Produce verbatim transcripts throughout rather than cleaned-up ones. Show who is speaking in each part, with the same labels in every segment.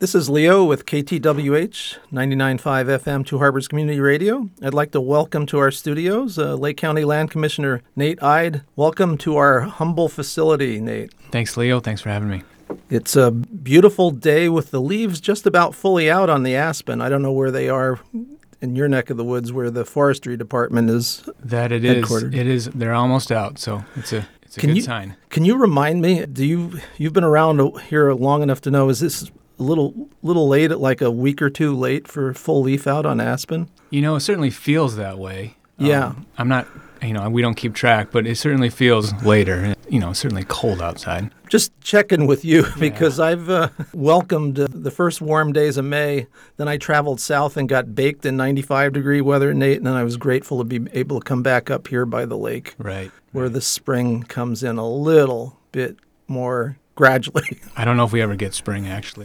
Speaker 1: This is Leo with K T W H ninety-nine point five F M, Two Harbors Community Radio. I'd like to welcome to our studios uh, Lake County Land Commissioner Nate Ide. Welcome to our humble facility, Nate.
Speaker 2: Thanks, Leo. Thanks for having me.
Speaker 1: It's a beautiful day with the leaves just about fully out on the aspen. I don't know where they are in your neck of the woods where the forestry department is
Speaker 2: That it
Speaker 1: headquartered.
Speaker 2: is. It is. They're almost out, so it's a it's a
Speaker 1: Can
Speaker 2: good
Speaker 1: you,
Speaker 2: sign.
Speaker 1: Can you remind me, do you, you've been around here long enough to know, is this a little little late, like a week or two late for full leaf out on aspen?
Speaker 2: You know, it certainly feels that way.
Speaker 1: Yeah.
Speaker 2: Um, I'm not, you know, we don't keep track, but it certainly feels later. You know, it's certainly cold outside.
Speaker 1: Just checking with you because yeah. I've uh, welcomed uh, the first warm days of May. Then I traveled south and got baked in ninety-five degree weather, Nate, and then I was grateful to be able to come back up here by the lake.
Speaker 2: Right.
Speaker 1: Where the spring comes in a little bit more gradually.
Speaker 2: I don't know if we ever get spring, actually.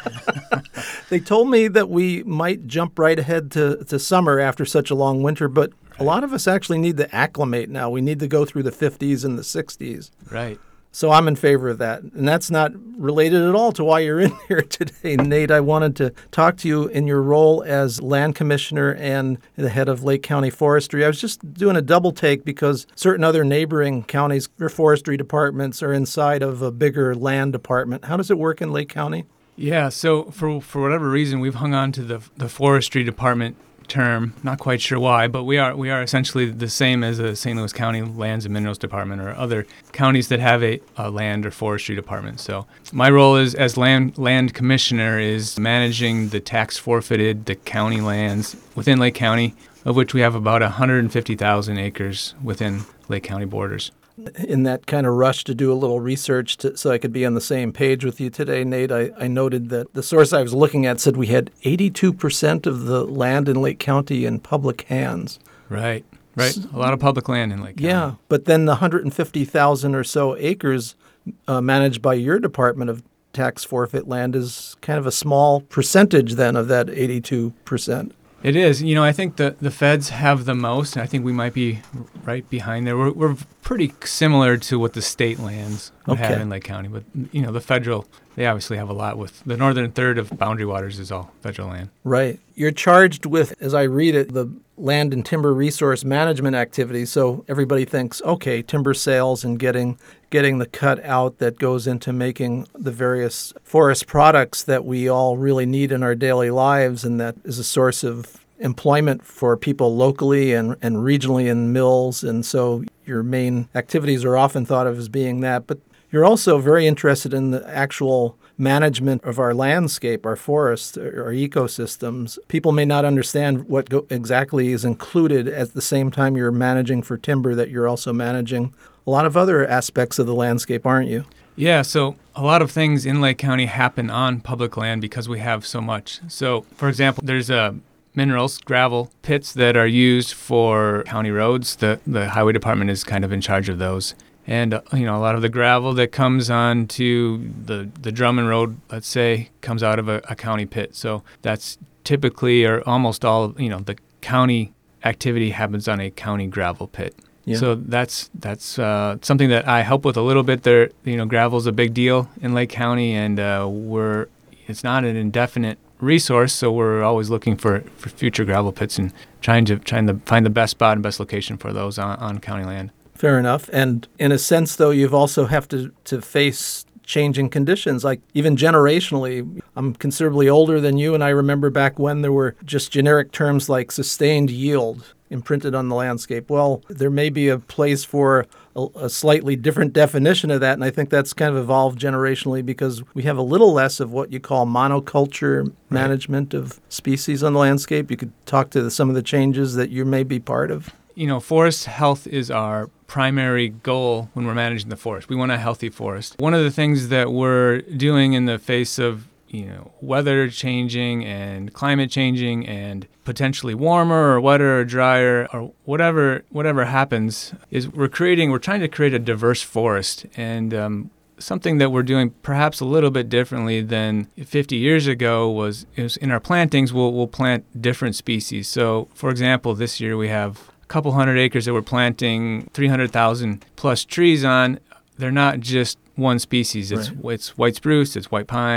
Speaker 1: They told me that we might jump right ahead to, to summer after such a long winter, but right. a lot of us actually need to acclimate now. We need to go through the fifties and the sixties.
Speaker 2: Right.
Speaker 1: So I'm in favor of that. And that's not related at all to why you're in here today, Nate. I wanted to talk to you in your role as land commissioner and the head of Lake County Forestry. I was just doing a double take because certain other neighboring counties, their forestry departments are inside of a bigger land department. How does it work in Lake County?
Speaker 2: Yeah, so for for whatever reason, we've hung on to the the forestry department term. Not quite sure why, but we are we are essentially the same as the Saint Louis County Lands and Minerals Department or other counties that have a, a land or forestry department. So my role is as land land commissioner is managing the tax forfeited, the county lands within Lake County, of which we have about one hundred fifty thousand acres within Lake County borders.
Speaker 1: In that kind of rush to do a little research to, so I could be on the same page with you today, Nate, I, I noted that the source I was looking at said we had eighty-two percent of the land in Lake County in public hands.
Speaker 2: Right, right. A lot of public land in Lake County.
Speaker 1: Yeah, but then the one hundred fifty thousand or so acres uh, managed by your Department of Tax Forfeit Land is kind of a small percentage then of that eighty-two percent.
Speaker 2: It is. You know, I think the, the feds have the most. I think we might be right behind there. We're, we're pretty similar to what the state lands would
Speaker 1: Okay.
Speaker 2: have in Lake County. But, you know, the federal, they obviously have a lot with the northern third of Boundary Waters is all federal land.
Speaker 1: Right. You're charged with, as I read it, the land and timber resource management activities. So everybody thinks, okay, timber sales and getting getting the cut out that goes into making the various forest products that we all really need in our daily lives, and that is a source of employment for people locally and, and regionally in mills. And so your main activities are often thought of as being that. But you're also very interested in the actual management of our landscape, our forests, our ecosystems. People may not understand what go- exactly is included at the same time you're managing for timber, that you're also managing a lot of other aspects of the landscape, aren't you?
Speaker 2: Yeah, so a lot of things in Lake County happen on public land because we have so much. So, for example, there's a minerals, gravel pits that are used for county roads. The the highway department is kind of in charge of those. And, uh, you know, a lot of the gravel that comes onto the, the Drummond Road, let's say, comes out of a, a county pit. So that's typically or almost all, you know, the county activity happens on a county gravel pit.
Speaker 1: Yeah.
Speaker 2: So that's that's uh, something that I help with a little bit. There, you know, gravel's a big deal in Lake County, and uh, we're it's not an indefinite resource, so we're always looking for, for future gravel pits and trying to trying to find the best spot and best location for those on, on county land.
Speaker 1: Fair enough. And in a sense, though, you've also have to, to face changing conditions, like even generationally. I'm considerably older than you, and I remember back when there were just generic terms like sustained yield imprinted on the landscape. Well, there may be a place for a, a slightly different definition of that, and I think that's kind of evolved generationally because we have a little less of what you call monoculture right. management of species on the landscape. You could talk to the, some of the changes that you may be part of.
Speaker 2: You know, forest health is our primary goal when we're managing the forest. We want a healthy forest. One of the things that we're doing in the face of, you know, weather changing and climate changing and potentially warmer or wetter or drier or whatever whatever happens is we're creating, we're trying to create a diverse forest. And um, something that we're doing perhaps a little bit differently than fifty years ago was, is in our plantings, we'll, we'll plant different species. So, for example, this year we have a couple hundred acres that we're planting three hundred thousand plus trees on. They're not just one species. It's,
Speaker 1: right.
Speaker 2: it's white spruce, it's white pine,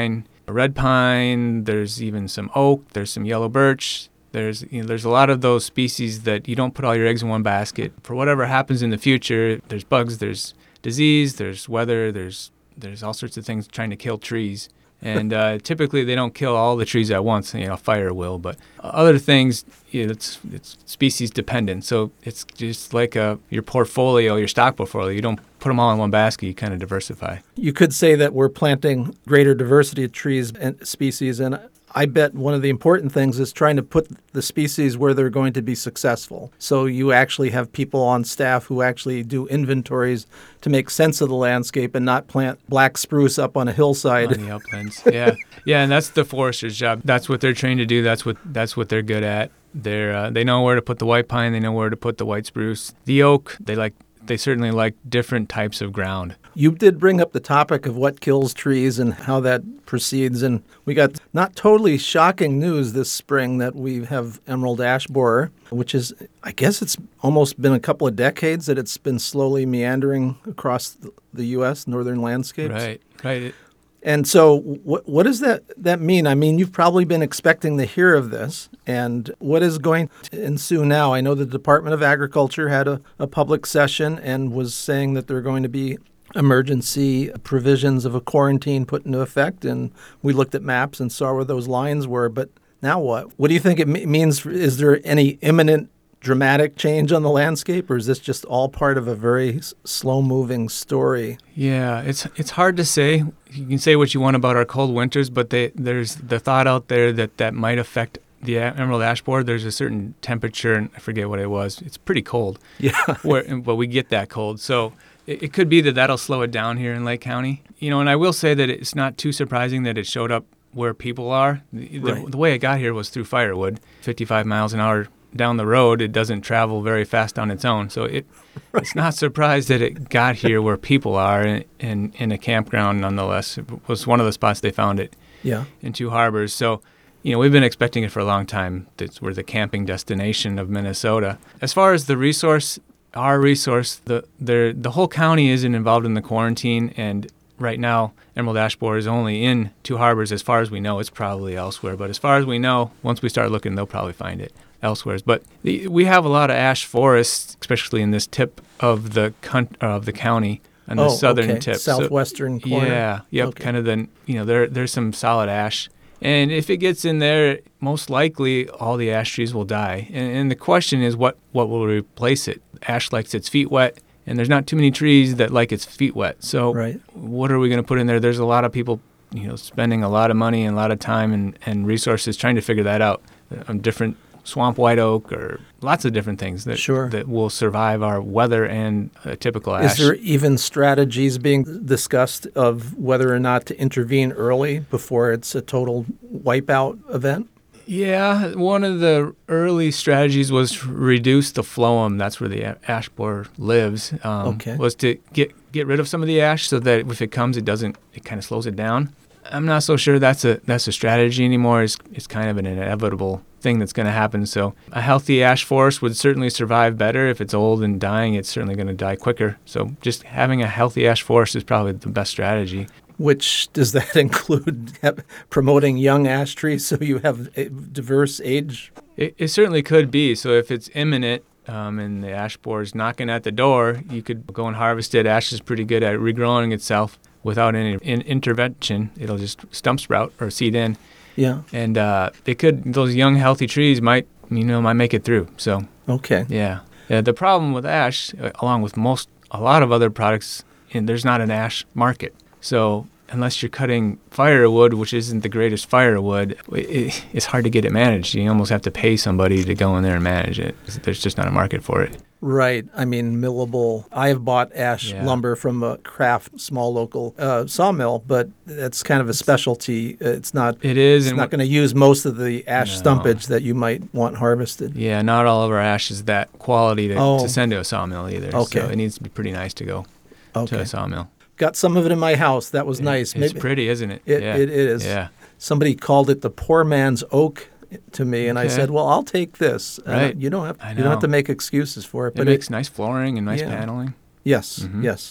Speaker 2: red pine, there's even some oak, there's some yellow birch. There's you know, there's a lot of those species that you don't put all your eggs in one basket. For whatever happens in the future, there's bugs, there's disease, there's weather, there's there's all sorts of things trying to kill trees. And uh, typically they don't kill all the trees at once. You know, fire will, but other things, you know, it's it's species dependent. So it's just like a, your portfolio, your stock portfolio. You don't put them all in one basket. You kind of diversify.
Speaker 1: You could say that we're planting greater diversity of trees and species, and I bet one of the important things is trying to put the species where they're going to be successful. So you actually have people on staff who actually do inventories to make sense of the landscape and not plant black spruce up on a hillside.
Speaker 2: On the uplands, yeah, yeah, and that's the forester's job. That's what they're trained to do. That's what that's what they're good at. They're uh, they know where to put the white pine. They know where to put the white spruce. The oak, they like. They certainly like different types of ground.
Speaker 1: You did bring up the topic of what kills trees and how that proceeds, and we got not totally shocking news this spring that we have emerald ash borer, which is, I guess it's almost been a couple of decades that it's been slowly meandering across the U S northern landscapes.
Speaker 2: Right, right.
Speaker 1: And so what what does that, that mean? I mean, you've probably been expecting to hear of this. And what is going to ensue now? I know the Department of Agriculture had a, a public session and was saying that there are going to be emergency provisions of a quarantine put into effect. And we looked at maps and saw where those lines were. But now what? What do you think it m- means? Is there any imminent dramatic change on the landscape, or is this just all part of a very s- slow-moving story?
Speaker 2: Yeah, it's it's hard to say. You can say what you want about our cold winters, but they, there's the thought out there that that might affect the emerald ash borer. There's a certain temperature, and I forget what it was. It's pretty cold.
Speaker 1: Yeah.
Speaker 2: where, but we get that cold. So it, it could be that that'll slow it down here in Lake County. You know, and I will say that it's not too surprising that it showed up where people are. The,
Speaker 1: Right.
Speaker 2: the, the way it got here was through firewood, fifty-five miles an hour down the road. It doesn't travel very fast on its own. So it right. It's not surprised that it got here where people are in, in, in a campground nonetheless. It was one of the spots they found it
Speaker 1: Yeah.
Speaker 2: in Two Harbors. So, you know, we've been expecting it for a long time. It's, we're the camping destination of Minnesota. As far as the resource, our resource, the the, the whole county isn't involved in the quarantine, and right now, emerald ash borer is only in Two Harbors. As far as we know, it's probably elsewhere. But as far as we know, once we start looking, they'll probably find it elsewhere. But the, we have a lot of ash forests, especially in this tip of the con- of the county, on the
Speaker 1: Oh,
Speaker 2: southern
Speaker 1: okay.
Speaker 2: tip.
Speaker 1: Southwestern
Speaker 2: So,
Speaker 1: corner.
Speaker 2: yeah, yep,
Speaker 1: Okay.
Speaker 2: kind of the, you know, there there's some solid ash. And if it gets in there, most likely all the ash trees will die. And, and the question is, what, what will replace it? Ash likes its feet wet, and there's not too many trees that like its feet wet. So
Speaker 1: Right.
Speaker 2: what are we going to put in there? There's a lot of people, you know, spending a lot of money and a lot of time and, and resources trying to figure that out. Um, different swamp white oak or lots of different things that
Speaker 1: Sure.
Speaker 2: that will survive our weather and uh, typical ash.
Speaker 1: Is there even strategies being discussed of whether or not to intervene early before it's a total wipeout event?
Speaker 2: Yeah, one of the early strategies was to reduce the phloem. That's where the a- ash borer lives. Um,
Speaker 1: Okay.
Speaker 2: Was to get get rid of some of the ash so that if it comes, it doesn't. It kind of slows it down. I'm not so sure that's a that's a strategy anymore. It's it's kind of an inevitable thing that's going to happen. So a healthy ash forest would certainly survive better. If it's old and dying, it's certainly going to die quicker. So just having a healthy ash forest is probably the best strategy.
Speaker 1: Which, does that include promoting young ash trees so you have a diverse age?
Speaker 2: It, it certainly could be. So if it's imminent um, and the ash borer is knocking at the door, you could go and harvest it. Ash is pretty good at regrowing itself without any in- intervention. It'll just stump sprout or seed in.
Speaker 1: Yeah.
Speaker 2: And uh, it could, those young healthy trees might, you know, might make it through. So
Speaker 1: Okay.
Speaker 2: yeah, yeah. The problem with ash, uh, along with most, a lot of other products, and there's not an ash market. So unless you're cutting firewood, which isn't the greatest firewood, it, it's hard to get it managed. You almost have to pay somebody to go in there and manage it. There's just not a market for it.
Speaker 1: Right. I mean, millable. I have bought ash
Speaker 2: Yeah.
Speaker 1: lumber from a craft, small local uh, sawmill, but that's kind of a specialty. It's not.
Speaker 2: It is,
Speaker 1: It's
Speaker 2: and
Speaker 1: not going to use most of the ash
Speaker 2: No.
Speaker 1: stumpage that you might want harvested.
Speaker 2: yeah, not all of our ash is that quality to,
Speaker 1: Oh.
Speaker 2: to send to a sawmill either.
Speaker 1: Okay.
Speaker 2: So it needs to be pretty nice to go to
Speaker 1: Okay.
Speaker 2: a sawmill.
Speaker 1: Got some of it in my house. That was
Speaker 2: It-
Speaker 1: nice.
Speaker 2: It's pretty, isn't it?
Speaker 1: It,
Speaker 2: yeah.
Speaker 1: it is.
Speaker 2: Yeah.
Speaker 1: Somebody called it the poor man's oak to me, and I
Speaker 2: Okay.
Speaker 1: said, "Well, I'll take this." Uh,
Speaker 2: Right.
Speaker 1: you don't have
Speaker 2: I
Speaker 1: you don't have
Speaker 2: know.
Speaker 1: to make excuses for it.
Speaker 2: It
Speaker 1: But
Speaker 2: makes nice flooring and nice
Speaker 1: Yeah.
Speaker 2: paneling.
Speaker 1: yes,
Speaker 2: Mhm.
Speaker 1: yes.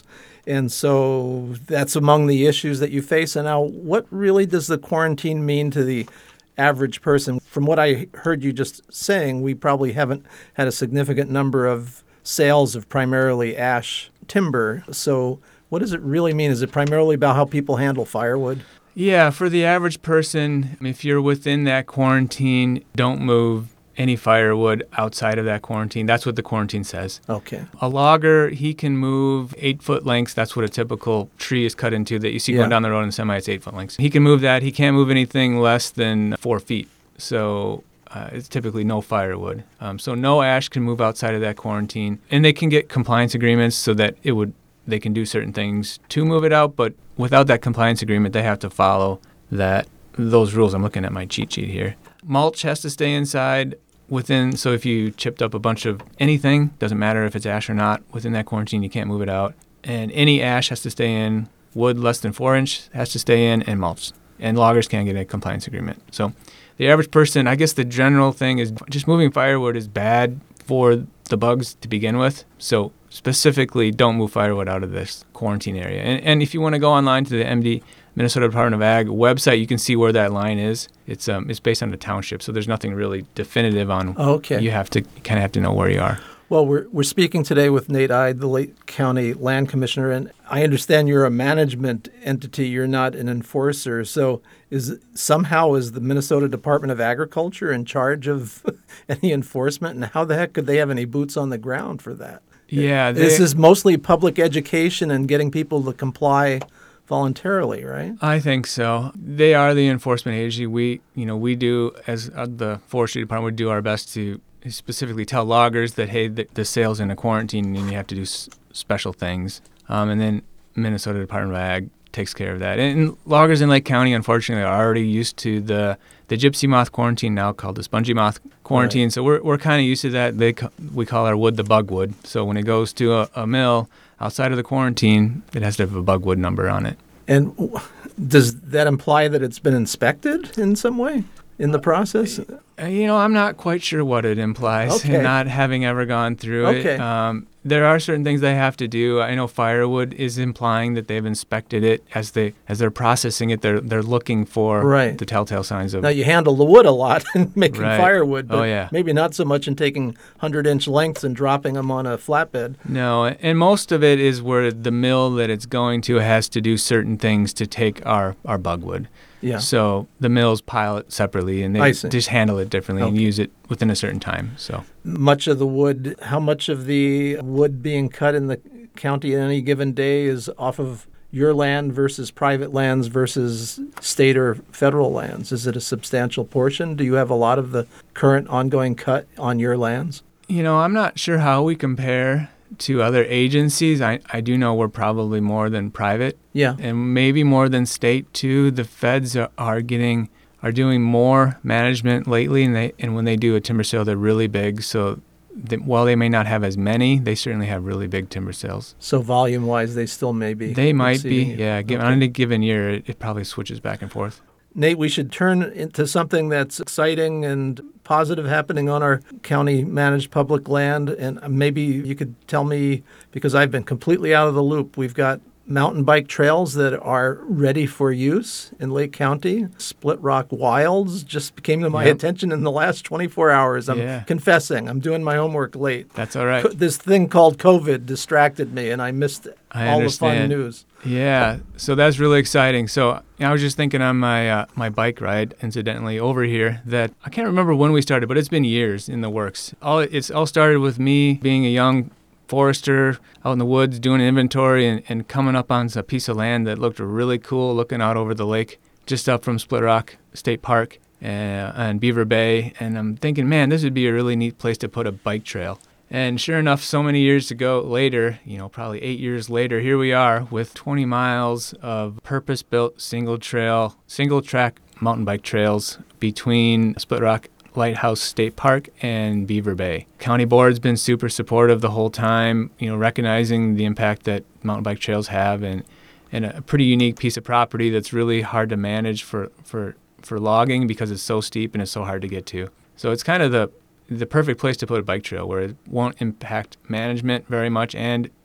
Speaker 1: And so that's among the issues that you face. And now, what really does the quarantine mean to the average person? From what I heard you just saying, we probably haven't had a significant number of sales of primarily ash timber. So what does it really mean? Is it primarily about how people handle firewood?
Speaker 2: Yeah, for the average person, if you're within that quarantine, don't move any firewood outside of that quarantine. That's what the quarantine says.
Speaker 1: Okay.
Speaker 2: A logger, he can move eight foot lengths. That's what a typical tree is cut into that you see
Speaker 1: Yeah.
Speaker 2: going down the road in the semi. It's eight foot lengths. He can move that. He can't move anything less than four feet. So uh, it's typically no firewood. Um, so no ash can move outside of that quarantine. And they can get compliance agreements so that it would they can do certain things to move it out, but without that compliance agreement, they have to follow that those rules. I'm looking at my cheat sheet here. Mulch has to stay inside within, so if you chipped up a bunch of anything, doesn't matter if it's ash or not, within that quarantine, you can't move it out. And any ash has to stay in. Wood less than four inch has to stay in, and mulch. And loggers can't get a compliance agreement. So the average person, I guess the general thing is just moving firewood is bad for the bugs to begin with. So specifically, don't move firewood out of this quarantine area. And, and if you want to go online to the M D, Minnesota Department of Ag website, you can see where that line is. It's um, it's based on the township, so there's nothing really definitive on.
Speaker 1: Okay.
Speaker 2: You have to kind of have to know where you are.
Speaker 1: Well, we're we're speaking today with Nate Ide, the Lake County Land Commissioner, and I understand you're a management entity. You're not an enforcer. So, is somehow is the Minnesota Department of Agriculture in charge of any enforcement? And how the heck could they have any boots on the ground for that?
Speaker 2: Yeah, they,
Speaker 1: This is mostly public education and getting people to comply voluntarily, right?
Speaker 2: I think so. They are the enforcement agency. We, you know, we do as uh, the forestry department, we do our best to specifically tell loggers that, hey, the, the sale's in a quarantine and you have to do s- special things. Um, and then Minnesota Department of Ag takes care of that. And, and loggers in Lake County, unfortunately, are already used to the the gypsy moth quarantine, now called the spongy moth quarantine. Right. So we're we're kind of used to that. They ca- we call our wood the bugwood. So when it goes to a, a mill outside of the quarantine, it has to have a bugwood number on it.
Speaker 1: And w- does that imply that it's been inspected in some way in the process?
Speaker 2: Uh, you know, I'm not quite sure what it implies,
Speaker 1: Okay.
Speaker 2: not having ever gone through
Speaker 1: Okay.
Speaker 2: it. Um, there are certain things they have to do. I know firewood is implying that they've inspected it as they as they're processing it. They're they're looking for
Speaker 1: Right.
Speaker 2: the telltale signs of.
Speaker 1: Now, you handle the wood a lot in making
Speaker 2: Right.
Speaker 1: firewood, but
Speaker 2: Oh, yeah.
Speaker 1: maybe not so much in taking hundred-inch lengths and dropping them on a flatbed.
Speaker 2: No, and most of it is where the mill that it's going to has to do certain things to take our, our bugwood.
Speaker 1: Yeah.
Speaker 2: So the mills pile it separately, and
Speaker 1: I
Speaker 2: they
Speaker 1: see.
Speaker 2: just handle it differently and
Speaker 1: Okay.
Speaker 2: use it within a certain time. So
Speaker 1: Much of the wood, how much of the wood being cut in the county on any given day is off of your land versus private lands versus state or federal lands? Is it a substantial portion? Do you have a lot of the current ongoing cut on your lands?
Speaker 2: You know, I'm not sure how we compare to other agencies. I, I do know we're probably more than private
Speaker 1: Yeah.
Speaker 2: and maybe more than state too. The feds are, are getting are doing more management lately, and they and when they do a timber sale, they're really big. So they, while they may not have as many, they certainly have really big timber sales.
Speaker 1: So volume-wise, they still may be.
Speaker 2: They might be,
Speaker 1: exceeding you.
Speaker 2: yeah. Give,
Speaker 1: Okay.
Speaker 2: On a given year, it, it probably switches back and forth.
Speaker 1: Nate, we should turn into something that's exciting and positive happening on our county-managed public land. And maybe you could tell me, because I've been completely out of the loop, we've got mountain bike trails that are ready for use in Lake County. Split Rock Wilds just came to my
Speaker 2: Yep.
Speaker 1: attention in the last twenty-four hours. I'm
Speaker 2: Yeah.
Speaker 1: confessing. I'm doing my homework late.
Speaker 2: That's all right.
Speaker 1: Co- This thing called COVID distracted me, and I missed
Speaker 2: I
Speaker 1: all the fun
Speaker 2: understand.
Speaker 1: news.
Speaker 2: Yeah, so that's really exciting. So I was just thinking on my uh, my bike ride, incidentally, over here, that I can't remember when we started, but it's been years in the works. All it's all started with me being a young forester out in the woods doing an inventory and, and coming up on a piece of land that looked really cool, looking out over the lake just up from Split Rock State Park uh, and Beaver Bay. And I'm thinking, man, this would be a really neat place to put a bike trail. And sure enough, so many years ago later, you know, probably eight years later, here we are with twenty miles of purpose-built single trail, single track mountain bike trails between Split Rock Lighthouse State Park and Beaver Bay. County board's been super supportive the whole time, you know, recognizing the impact that mountain bike trails have, and, and a pretty unique piece of property that's really hard to manage for, for, for logging because it's so steep and it's so hard to get to. So it's kind of the the perfect place to put a bike trail where it won't impact management very much and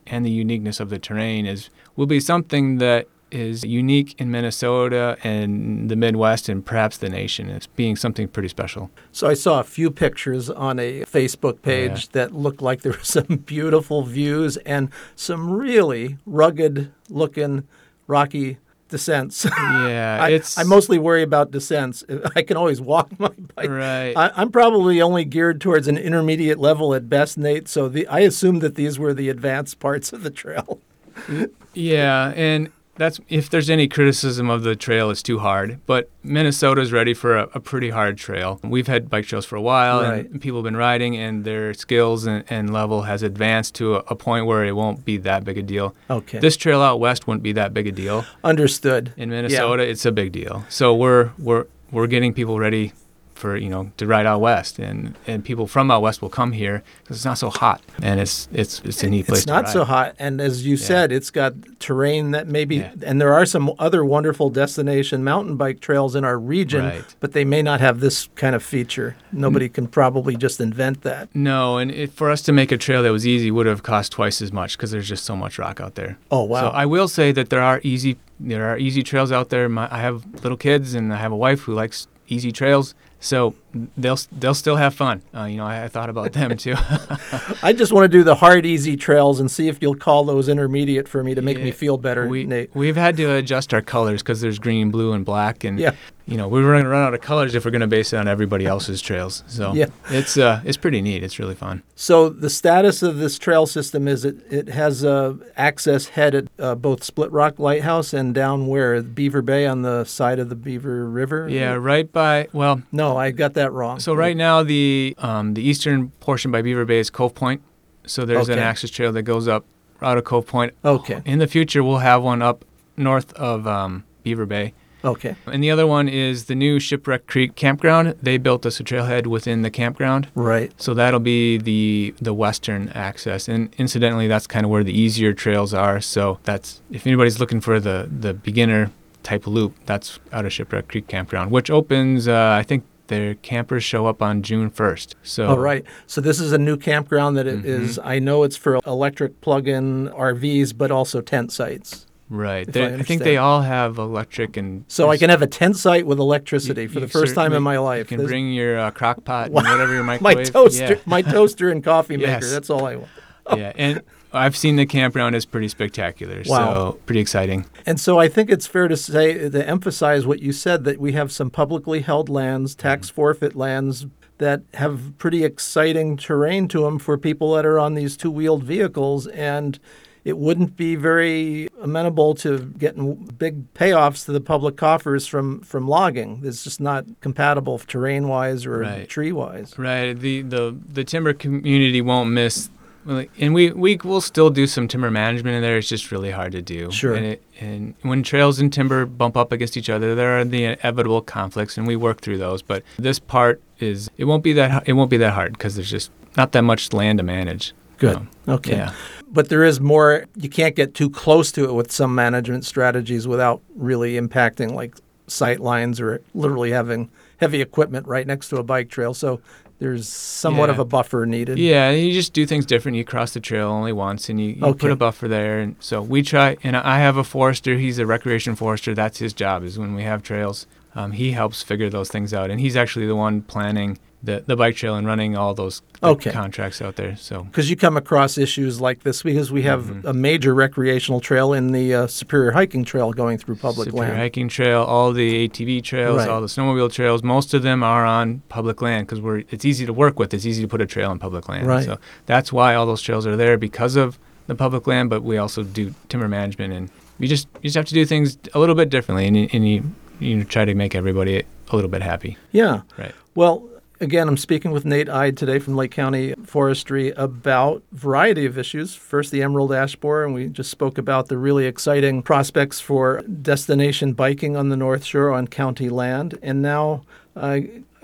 Speaker 2: and the uniqueness of the terrain is will be something that is unique in Minnesota and the Midwest and perhaps the nation as being something pretty special.
Speaker 1: So I saw a few pictures on a Facebook page
Speaker 2: Yeah.
Speaker 1: that looked like there were some beautiful views and some really rugged-looking rocky descents.
Speaker 2: Yeah,
Speaker 1: I,
Speaker 2: it's
Speaker 1: I mostly worry about descents. I can always walk my bike.
Speaker 2: right.
Speaker 1: I, I'm probably only geared towards an intermediate level at best, Nate, so the, I assumed that these were the advanced parts of the trail.
Speaker 2: Yeah, and that's if there's any criticism of the trail, it's too hard. But Minnesota's ready for a, a pretty hard trail. We've had bike trails for a while,
Speaker 1: Right.
Speaker 2: and people have been riding, and their skills and, and level has advanced to a, a point where it won't be that big a deal.
Speaker 1: Okay.
Speaker 2: This trail out west wouldn't be that big a deal.
Speaker 1: Understood.
Speaker 2: In Minnesota, it's a big deal. So we're we're we're getting people ready for, you know, to ride out west, and, and people from out west will come here because it's not so hot, and it's it's it's a neat place
Speaker 1: It's
Speaker 2: to
Speaker 1: not
Speaker 2: ride.
Speaker 1: so hot, and as you
Speaker 2: Yeah.
Speaker 1: said, it's got terrain that maybe,
Speaker 2: Yeah.
Speaker 1: and there are some other wonderful destination mountain bike trails in our region,
Speaker 2: Right.
Speaker 1: but they may not have this kind of feature. Nobody can probably just invent that.
Speaker 2: No, and it, for us to make a trail that was easy would have cost twice as much because there's just so much rock out there.
Speaker 1: Oh, wow.
Speaker 2: So I will say that there are easy there are easy trails out there. My, I have little kids, and I have a wife who likes easy trails, so they'll they'll still have fun. Uh, you know, I, I thought about them too.
Speaker 1: I just want to do the hard, easy trails and see if you'll call those intermediate for me to make me
Speaker 2: Yeah.
Speaker 1: feel better,
Speaker 2: we
Speaker 1: Nate.
Speaker 2: we've had to adjust our colors because there's green, blue, and black, and
Speaker 1: Yeah.
Speaker 2: you know we were going to run out of colors if we're going to base it on everybody else's trails. So
Speaker 1: Yeah.
Speaker 2: it's uh it's pretty neat. It's really fun.
Speaker 1: So the status of this trail system is it, it has uh, access head at uh, both Split Rock Lighthouse and down where? Beaver Bay on the side of the Beaver River?
Speaker 2: Yeah, right by well.
Speaker 1: No, I got that wrong.
Speaker 2: So right now the um, the eastern portion by Beaver Bay is Cove Point. So there's an
Speaker 1: Okay.
Speaker 2: access trail that goes up out of Cove Point.
Speaker 1: Okay.
Speaker 2: In the future, we'll have one up north of um, Beaver Bay.
Speaker 1: Okay.
Speaker 2: And the other one is the new Shipwreck Creek campground. They built us a trailhead within the campground.
Speaker 1: Right.
Speaker 2: So that'll be the the western access. And incidentally, that's kind of where the easier trails are. So that's if anybody's looking for the, the beginner type loop, that's out of Shipwreck Creek campground, which opens, uh, I think, their campers show up on June first. So
Speaker 1: All right. So this is a new campground that it
Speaker 2: Mhm.
Speaker 1: is. I know it's for electric plug-in R Vs, but also tent sites.
Speaker 2: Right.
Speaker 1: If
Speaker 2: They-
Speaker 1: I
Speaker 2: I, think
Speaker 1: understand.
Speaker 2: they all have electric and
Speaker 1: So I can have a tent site with electricity
Speaker 2: You-
Speaker 1: for the
Speaker 2: you
Speaker 1: first time in
Speaker 2: certainly-
Speaker 1: my
Speaker 2: You
Speaker 1: life.
Speaker 2: can
Speaker 1: This-
Speaker 2: bring your uh, crock pot and
Speaker 1: Wow.
Speaker 2: whatever your
Speaker 1: my
Speaker 2: microwave.
Speaker 1: toaster, my toaster and coffee maker.
Speaker 2: Yes.
Speaker 1: That's all I want.
Speaker 2: Yeah. yeah. And I've seen the campground is pretty spectacular.
Speaker 1: Wow.
Speaker 2: So pretty exciting.
Speaker 1: And so I think it's fair to say, to emphasize what you said, that we have some publicly held lands, tax forfeit lands, that have pretty exciting terrain to them for people that are on these two-wheeled vehicles. And it wouldn't be very amenable to getting big payoffs to the public coffers from, from logging. It's just not compatible terrain-wise or
Speaker 2: Right.
Speaker 1: tree-wise.
Speaker 2: Right. The the the timber community won't miss. well, And we, we will still do some timber management in there. It's just really hard to do.
Speaker 1: Sure.
Speaker 2: And, it, and when trails and timber bump up against each other, there are the inevitable conflicts, and we work through those. But this part is it won't be that it won't be that hard because there's just not that much land to manage.
Speaker 1: Good.
Speaker 2: Um,
Speaker 1: Okay.
Speaker 2: Yeah.
Speaker 1: But there is more, you can't get too close to it with some management strategies without really impacting like sight lines or literally having heavy equipment right next to a bike trail. So there's somewhat
Speaker 2: Yeah.
Speaker 1: of a buffer needed.
Speaker 2: Yeah, you just do things different. You cross the trail only once, and you, you
Speaker 1: Okay.
Speaker 2: put a buffer there. And so we try. And I have a forester. He's a recreation forester. That's his job. Is when we have trails, um, he helps figure those things out. And he's actually the one planning the, the bike trail and running all those the
Speaker 1: Okay.
Speaker 2: contracts out there. So
Speaker 1: Because you come across issues like this because we have
Speaker 2: Mhm.
Speaker 1: a major recreational trail in the uh, Superior Hiking Trail going through public
Speaker 2: Superior
Speaker 1: land.
Speaker 2: hiking trail, all the A T V trails,
Speaker 1: Right.
Speaker 2: all the snowmobile trails. Most of them are on public land because we're it's easy to work with. It's easy to put a trail on public land.
Speaker 1: Right.
Speaker 2: So that's why all those trails are there because of the public land. But we also do timber management, and you just you just have to do things a little bit differently, and you, and you you try to make everybody a little bit happy.
Speaker 1: Yeah.
Speaker 2: Right.
Speaker 1: Well, again, I'm speaking with Nate Ide today from Lake County Forestry about a variety of issues. First, the emerald ash borer, and we just spoke about the really exciting prospects for destination biking on the North Shore on county land. And now uh,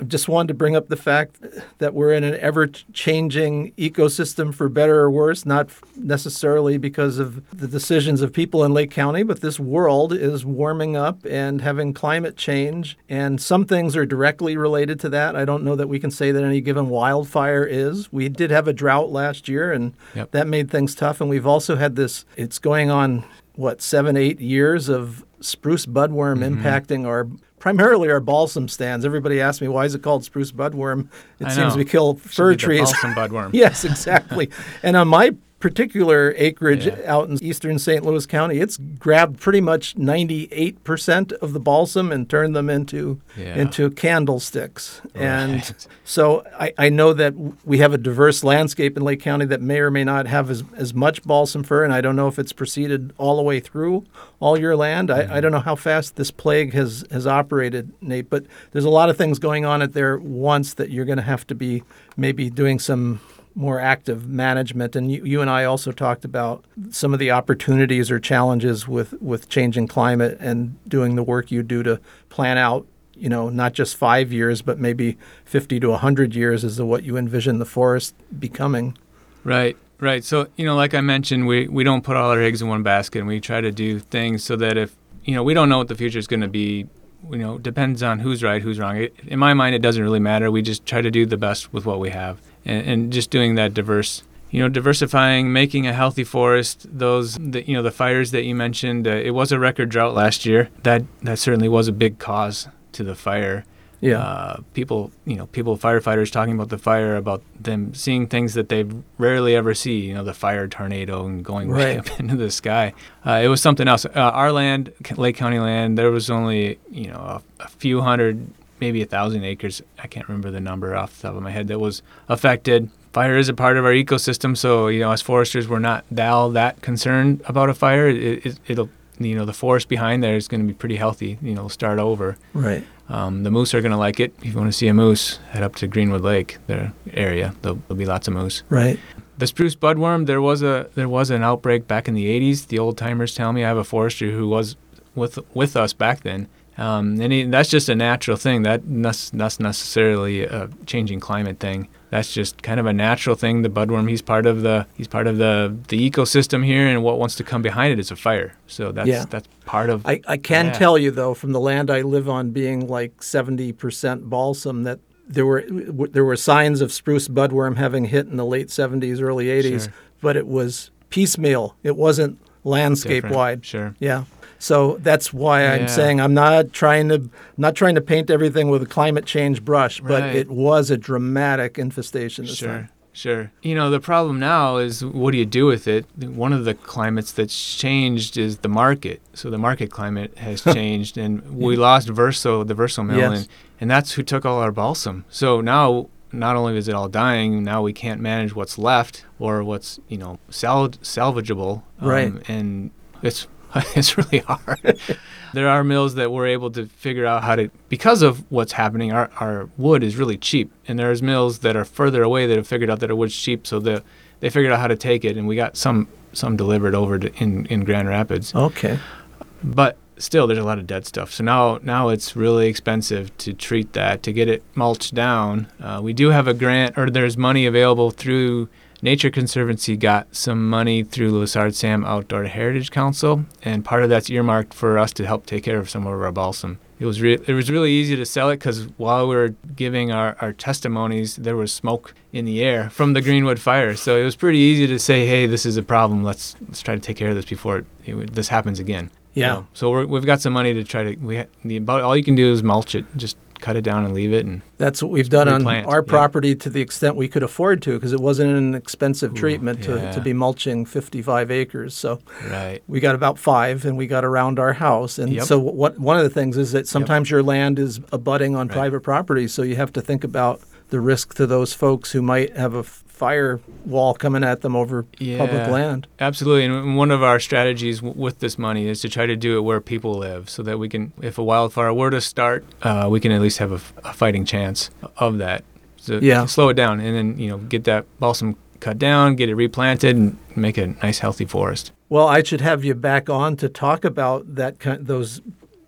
Speaker 1: just wanted to bring up the fact that we're in an ever-changing ecosystem for better or worse, not necessarily because of the decisions of people in Lake County, but this world is warming up and having climate change, and some things are directly related to that. I don't know that we can say that any given wildfire is. We did have a drought last year, and yep. that made things tough, and we've also had this, it's going on, what, seven, eight years of spruce budworm mm-hmm. impacting our primarily our balsam stands. Everybody asks me, why is it called spruce budworm? It
Speaker 2: I
Speaker 1: seems
Speaker 2: know.
Speaker 1: we kill fir
Speaker 2: Should be
Speaker 1: trees.
Speaker 2: The balsam budworm.
Speaker 1: Yes, exactly. And on my particular acreage
Speaker 2: yeah.
Speaker 1: out in eastern Saint Louis County, it's grabbed pretty much ninety-eight percent of the balsam and turned them into yeah. into candlesticks. Right. And so I, I know that we have a diverse landscape in Lake County that may or may not have as, as much balsam fir, and I don't know if it's proceeded all the way through all your land. Mm-hmm. I, I don't know how fast this plague has, has operated, Nate, but there's a lot of things going on at there once that you're going to have to be maybe doing some more active management. And you, you and I also talked about some of the opportunities or challenges with, with changing climate and doing the work you do to plan out, you know, not just five years, but maybe fifty to one hundred years as to what you envision the forest becoming.
Speaker 2: Right, right. So, you know, like I mentioned, we, we don't put all our eggs in one basket, and we try to do things so that if, you know, we don't know what the future is going to be. You know, depends on who's right, who's wrong. It, in my mind, it doesn't really matter. We just try to do the best with what we have, and, and just doing that diverse, you know, diversifying, making a healthy forest. Those, the, you know, the fires that you mentioned. Uh, it was a record drought last year. That that certainly was a big cause to the fire.
Speaker 1: Yeah.
Speaker 2: Uh, people, you know, people, firefighters talking about the fire, about them seeing things that they rarely ever see, you know, the fire tornado and going
Speaker 1: right.
Speaker 2: way up into the sky. Uh, it was something else. Uh, our land, Lake County land, there was only, you know, a, a few hundred, maybe a thousand acres. I can't remember the number off the top of my head that was affected. Fire is a part of our ecosystem. So, you know, as foresters, we're not all that concerned about a fire. It, it, it'll, you know, the forest behind there is going to be pretty healthy, you know, start over.
Speaker 1: Right.
Speaker 2: Um, the moose are going to like it. If you want to see a moose, head up to Greenwood Lake, their area. There'll, there'll be lots of moose.
Speaker 1: Right.
Speaker 2: The spruce budworm, there was a there was an outbreak back in the eighties. The old timers tell me. I have a forester who was with with us back then. Um, and he, that's just a natural thing. That that's, that's necessarily a changing climate thing. That's just kind of a natural thing. The budworm, he's part of the he's part of the, the ecosystem here, and what wants to come behind it is a fire. So that's
Speaker 1: yeah.
Speaker 2: that's part of.
Speaker 1: I, I can
Speaker 2: yeah.
Speaker 1: tell you though, from the land I live on being like seventy percent balsam, that there were w- there were signs of spruce budworm having hit in the late seventies, early eighties,
Speaker 2: Sure.
Speaker 1: but it was piecemeal. It wasn't landscape
Speaker 2: Different.
Speaker 1: wide.
Speaker 2: Sure.
Speaker 1: Yeah. So that's why
Speaker 2: Yeah.
Speaker 1: I'm saying I'm not trying to not trying to paint everything with a climate change brush, but
Speaker 2: Right.
Speaker 1: it was a dramatic infestation this
Speaker 2: Sure.
Speaker 1: time.
Speaker 2: Sure. You know, the problem now is what do you do with it? One of the climates that's changed is the market. So the market climate has changed, and we lost Verso, the Verso mill,
Speaker 1: Yes.
Speaker 2: and, and that's who took all our balsam. So now, not only is it all dying, now we can't manage what's left or what's, you know, sal- salvageable. Um,
Speaker 1: Right.
Speaker 2: And it's it's really hard. There are mills that were able to figure out how to, because of what's happening, our, our wood is really cheap. And there's mills that are further away that have figured out that our wood's cheap, so the, they figured out how to take it, and we got some some delivered over to, in, in Grand Rapids.
Speaker 1: Okay.
Speaker 2: But still, there's a lot of dead stuff. So now now it's really expensive to treat that, to get it mulched down. Uh, we do have a grant, or there's money available through Nature Conservancy. Got some money through Lessard Sam Outdoor Heritage Council, and part of that's earmarked for us to help take care of some of our balsam. It was re- it was really easy to sell it because while we were giving our, our testimonies, there was smoke in the air from the Greenwood fire. So it was pretty easy to say, hey, this is a problem. Let's let's try to take care of this before it, it, this happens again.
Speaker 1: Yeah.
Speaker 2: So, so we're, we've got some money to try to. We ha- the, about all you can do is mulch it. Just cut it down and leave it. And
Speaker 1: that's what we've done
Speaker 2: replant.
Speaker 1: on our
Speaker 2: Yeah.
Speaker 1: property to the extent we could afford to, because it wasn't an expensive
Speaker 2: Ooh,
Speaker 1: treatment to,
Speaker 2: yeah.
Speaker 1: to be mulching fifty-five acres. So
Speaker 2: Right.
Speaker 1: we got about five, and we got around our house. And
Speaker 2: Yep.
Speaker 1: so what one of the things is that sometimes your land is abutting on
Speaker 2: Right.
Speaker 1: private property, so you have to think about the risk to those folks who might have a fire wall coming at them over
Speaker 2: Yeah.
Speaker 1: public land.
Speaker 2: Absolutely. And one of our strategies w- with this money is to try to do it where people live, so that we can, if a wildfire were to start, uh, we can at least have a, f- a fighting chance of that. So
Speaker 1: Yeah.
Speaker 2: slow it down, and then, you know, get that balsam cut down, get it replanted, and make a nice, healthy forest.
Speaker 1: Well, I should have you back on to talk about that kind, those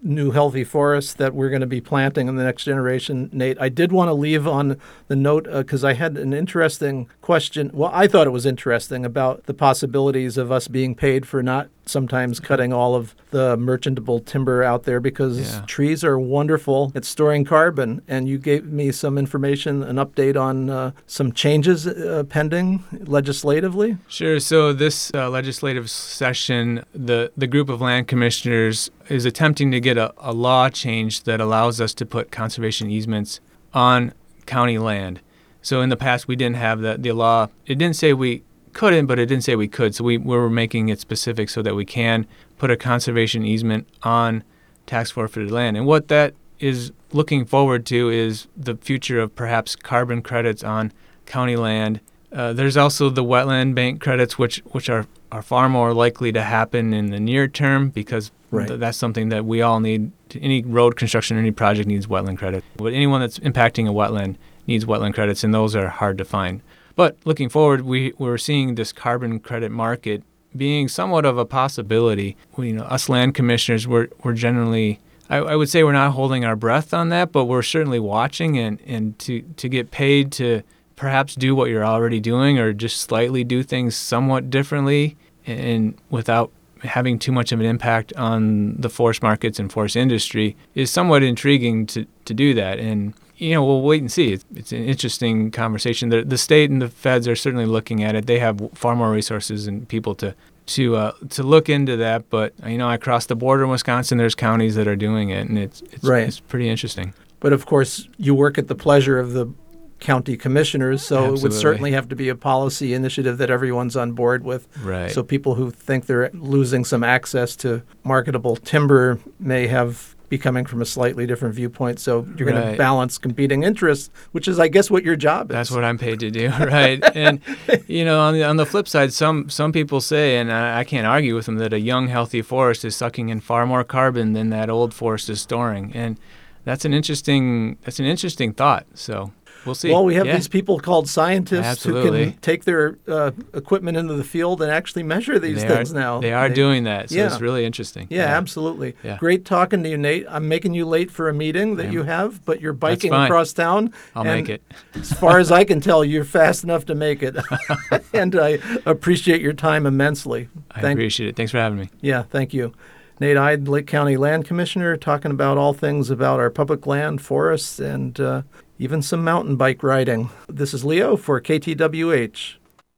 Speaker 1: new healthy forests that we're going to be planting in the next generation, Nate. I did want to leave on the note because uh, I had an interesting question. Well, I thought it was interesting about the possibilities of us being paid for not sometimes cutting all of the merchantable timber out there because
Speaker 2: Yeah.
Speaker 1: trees are wonderful at storing carbon. And you gave me some information, an update on uh, some changes uh, pending legislatively.
Speaker 2: Sure. So this uh, legislative session, the, the group of land commissioners is attempting to get a, a law change that allows us to put conservation easements on county land. So in the past, we didn't have the, the law. It didn't say we couldn't, but it didn't say we could. So we, we were making it specific so that we can put a conservation easement on tax forfeited land. And what that is looking forward to is the future of perhaps carbon credits on county land. Uh, there's also the wetland bank credits, which which are, are far more likely to happen in the near term because
Speaker 1: Right.
Speaker 2: th- that's something that we all need. Any road construction, any project needs wetland credit. But anyone that's impacting a wetland needs wetland credits, and those are hard to find. But looking forward, we, we're seeing this carbon credit market being somewhat of a possibility. We, you know, us land commissioners, we're, we're generally, I, I would say we're not holding our breath on that, but we're certainly watching and, and to, to get paid to perhaps do what you're already doing or just slightly do things somewhat differently and without having too much of an impact on the forest markets and forest industry is somewhat intriguing to, to do that. And, you know, we'll wait and see. It's, it's an interesting conversation. The, the state and the feds are certainly looking at it. They have far more resources and people to to uh, to look into that. But, you know, across the border in Wisconsin, there's counties that are doing it, and it's it's,
Speaker 1: Right.
Speaker 2: it's pretty interesting.
Speaker 1: But of course, you work at the pleasure of the county commissioners, so it would
Speaker 2: Absolutely.
Speaker 1: certainly have to be a policy initiative that everyone's on board with.
Speaker 2: Right.
Speaker 1: So people who think they're losing some access to marketable timber may have be coming from a slightly different viewpoint. So you're going to
Speaker 2: Right.
Speaker 1: balance competing interests, which is, I guess, what your job is.
Speaker 2: That's what I'm paid to do, right? And you know, on the on the flip side, some some people say, and I, I can't argue with them, that a young, healthy forest is sucking in far more carbon than that old forest is storing, and that's an interesting that's an interesting thought. So we'll see.
Speaker 1: Well, we have
Speaker 2: Yeah.
Speaker 1: these people called scientists who
Speaker 2: Absolutely.
Speaker 1: can take their uh, equipment into the field and actually measure these
Speaker 2: They
Speaker 1: things
Speaker 2: are,
Speaker 1: now.
Speaker 2: They are doing that, so
Speaker 1: Yeah.
Speaker 2: it's really interesting.
Speaker 1: Yeah, absolutely.
Speaker 2: Yeah.
Speaker 1: Great talking to you, Nate. I'm making you late for a meeting that
Speaker 2: I'm-
Speaker 1: you have, but you're biking
Speaker 2: fine.
Speaker 1: across town.
Speaker 2: I'll
Speaker 1: and
Speaker 2: make it.
Speaker 1: As far as I can tell, you're fast enough to make it. And I appreciate your time immensely.
Speaker 2: I
Speaker 1: Thank-
Speaker 2: appreciate it. Thanks for having me.
Speaker 1: Yeah, thank you. Nate Ide, Lake County Land Commissioner, talking about all things about our public land, forests, and uh, even some mountain bike riding. This is Leo for K T W H.